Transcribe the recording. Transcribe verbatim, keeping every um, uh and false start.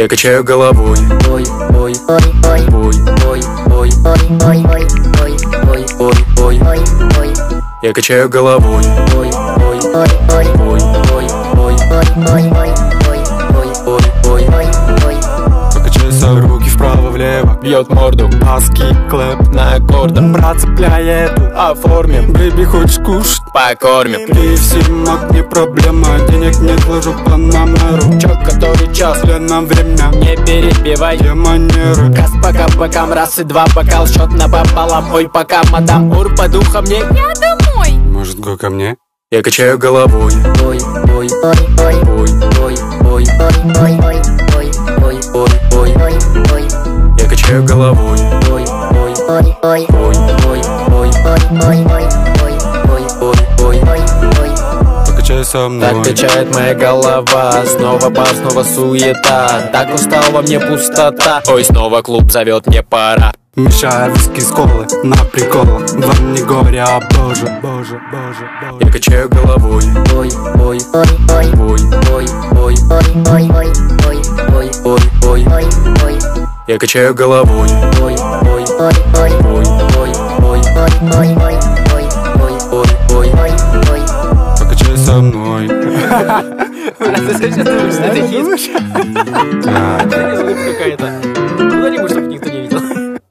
Я качаю головой. Ой, ой, ой, ой, ой, ой, ой, ой, ой, ой, ой, ой, ой, ой, ой. Я качаю головой. Ой, ой, ой, ой, ой, ой, ой, ой, ой, ой, ой, ой, ой, ой, ой. Покачайся, руки вправо-влево, бьет морду паски, клэп на аккордах. Брат цепляет, оформим. Бэйби, хочешь кушать? Покормим. Плюсимок, не проблема, денег нет, ложу по номеру. Чё, который час? Для нам время. Не перебивай, где манеры? Газ по капакам, раз и два, бокал, счет напополам. Ой, пока, мадам, ур, по духам мне. Я домой. Может, го ко мне? Я качаю головой. Ой, ой, ой, ой, ой, ой, ой, ой, ой, ой, ой, ой, ой, ой, ой. Я качаю головой. Ой, ой, ой, ой, ой, ой, ой, ой, ой, ой, ой, ой, ой, ой, ой. Покачай со мной. Так качает моя голова. Снова бар, снова суета. Так устал во мне пустота. Ой, снова клуб зовет, мне пора. Мешаю виски с колы, на прикол. Вам не горе, а боже, боже, боже, боже. Я качаю головой. Ой, ой, ой, ой, ой, ой, ой, ой, ой, ой, ой, ой, ой, ой, ой. Я качаю головой. Ой, ой, ой, ой, ой, ой, ой, ой, ой, ой, ой, ой, ой, ой, ой. Покачай со мной. Брат, ты сейчас думаешь, что это хит?